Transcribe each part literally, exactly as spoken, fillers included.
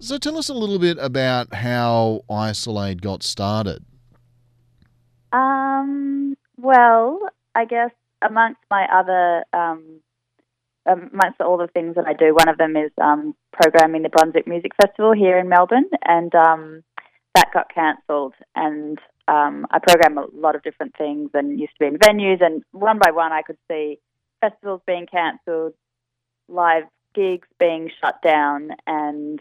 So tell us a little bit about how Isolate got started. Um, well, I guess amongst my other, um, amongst all the things that I do, one of them is um, programming the Brunswick Music Festival here in Melbourne, and um, that got cancelled. And um, I program a lot of different things and used to be in venues, and one by one I could see festivals being cancelled, live gigs being shut down, and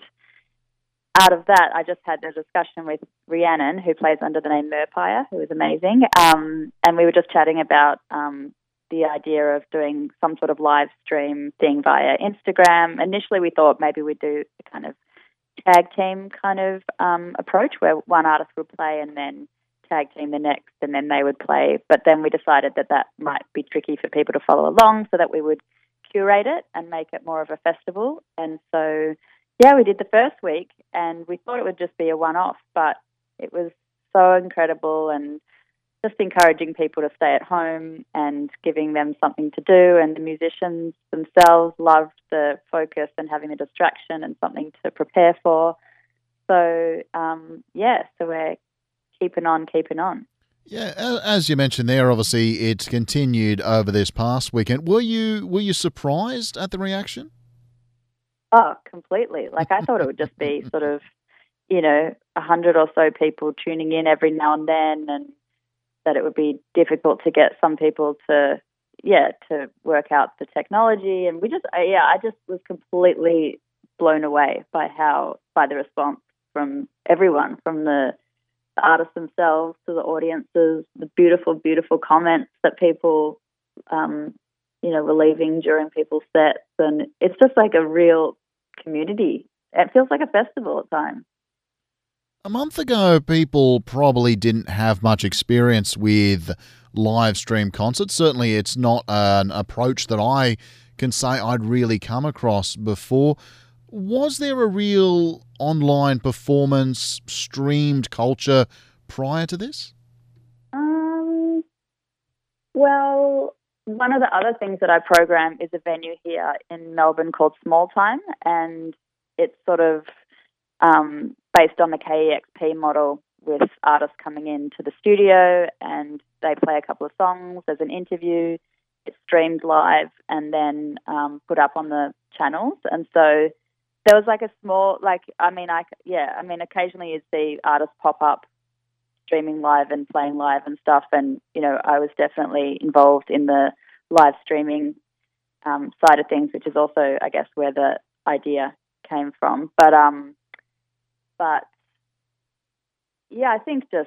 out of that, I just had a discussion with Rhiannon, who plays under the name Merpire, who is amazing. Um, and we were just chatting about um, the idea of doing some sort of live stream thing via Instagram. Initially, we thought maybe we'd do a kind of tag team kind of um, approach where one artist would play and then tag team the next and then they would play. But then we decided that that might be tricky for people to follow along, so that we would curate it and make it more of a festival. And so yeah, we did the first week and we thought it would just be a one-off, but it was so incredible and just encouraging people to stay at home and giving them something to do. And the musicians themselves loved the focus and having the distraction and something to prepare for. So, um, yeah, so we're keeping on, keeping on. Yeah, a- as you mentioned there, obviously it's continued over this past weekend. Were you were you surprised at the reaction? Oh, completely. Like I thought it would just be sort of, you know, a hundred or so people tuning in every now and then, and that it would be difficult to get some people to, yeah, to work out the technology. And we just, I, yeah, I just was completely blown away by how, by the response from everyone, from the, the artists themselves to the audiences, the beautiful, beautiful comments that people, um, you know, were leaving during people's sets. And it's just like a real community. It feels like a festival at times. A month ago, people probably didn't have much experience with live stream concerts. Certainly, it's not an approach that I can say I'd really come across before. Was there a real online performance streamed culture prior to this? Um, well, one of the other things that I program is a venue here in Melbourne called Small Time, and it's sort of um, based on the K E X P model, with artists coming into the studio and they play a couple of songs. There's an interview. It's streamed live and then um, put up on the channels. And so there was like a small, like, I mean, I, yeah, I mean, occasionally you'd see artists pop up streaming live and playing live and stuff. And, you know, I was definitely involved in the live streaming um, side of things, which is also, I guess, where the idea came from. But, um, but yeah, I think just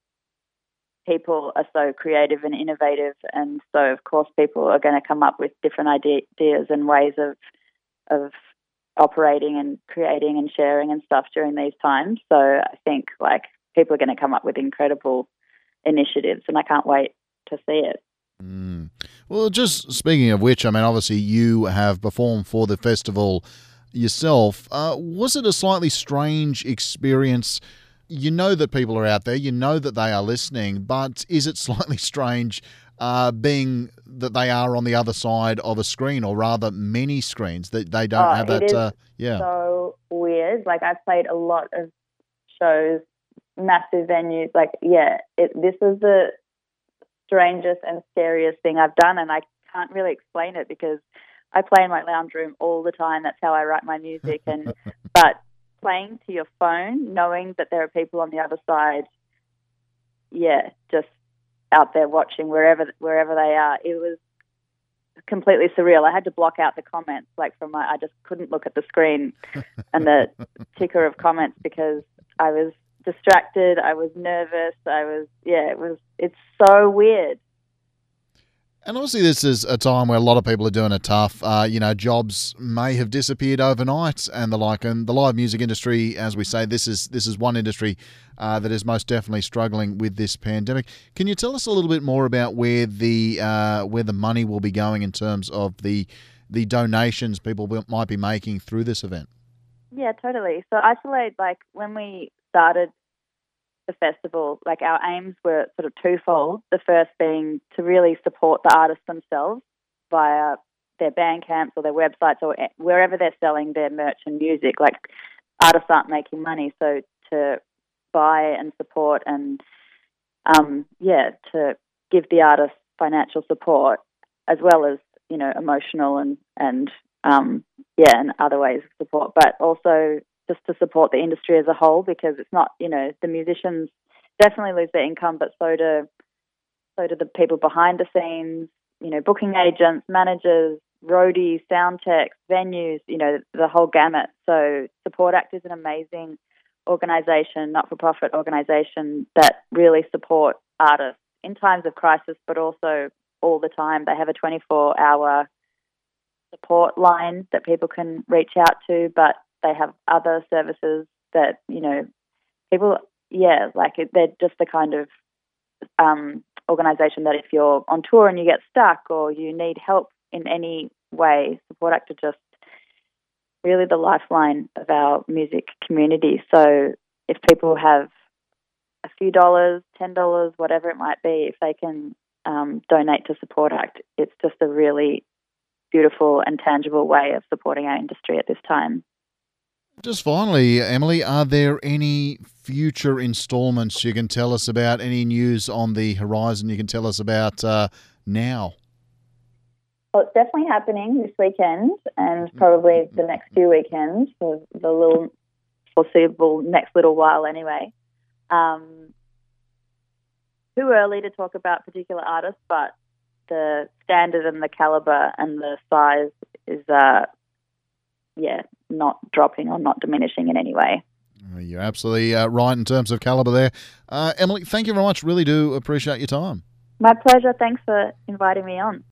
people are so creative and innovative. And so, of course, people are going to come up with different ideas and ways of, of operating and creating and sharing and stuff during these times. So I think, like, people are going to come up with incredible initiatives, and I can't wait to see it. Mm. Well, just speaking of which, I mean, obviously you have performed for the festival yourself. Uh, was it a slightly strange experience? You know that people are out there, you know that they are listening, but is it slightly strange uh, being that they are on the other side of a screen, or rather many screens, that they don't Oh, have it that, is uh, yeah. so weird. Like, I've played a lot of shows, massive venues. Like, yeah, it, this is the strangest and scariest thing I've done, and I can't really explain it because I play in my lounge room all the time. That's how I write my music. And but playing to your phone, knowing that there are people on the other side, yeah, just out there watching wherever wherever they are, it was completely surreal. I had to block out the comments, like from my, I just couldn't look at the screen and the ticker of comments because I was distracted. I was nervous. I was, yeah, it was, it's so weird. And obviously, this is a time where a lot of people are doing it tough. Uh, you know, jobs may have disappeared overnight, and the like. And the live music industry, as we say, this is this is one industry uh, that is most definitely struggling with this pandemic. Can you tell us a little bit more about where the uh, where the money will be going in terms of the the donations people will, might be making through this event? Yeah, totally. So Isolate, like when we started the festival, like our aims were sort of twofold. The first being to really support the artists themselves via their band camps or their websites or wherever they're selling their merch and music. Like, artists aren't making money, so to buy and support and um, yeah, to give the artists financial support as well as, you know, emotional and and um, yeah, and other ways of support, but also just to support the industry as a whole, because it's not, you know, the musicians definitely lose their income, but so do so do the people behind the scenes, you know, booking agents, managers, roadies, sound techs, venues, you know, the whole gamut. So Support Act is an amazing organisation, not-for-profit organisation that really support artists in times of crisis, but also all the time. They have a twenty-four hour support line that people can reach out to, but they have other services that, you know, people, yeah, like they're just the kind of um, organisation that if you're on tour and you get stuck or you need help in any way, Support Act are just really the lifeline of our music community. So if people have a few dollars, ten dollars, whatever it might be, if they can um, donate to Support Act, it's just a really beautiful and tangible way of supporting our industry at this time. Just finally, Emily, are there any future instalments you can tell us about? Any news on the horizon you can tell us about uh, now? Well, it's definitely happening this weekend and probably the next few weekends for the little foreseeable next little while anyway. Um, too early to talk about particular artists, but the standard and the caliber and the size is, uh, yeah, not dropping or not diminishing in any way. You're absolutely uh, right in terms of caliber there. Uh, Emily, thank you very much. Really do appreciate your time. My pleasure. Thanks for inviting me on.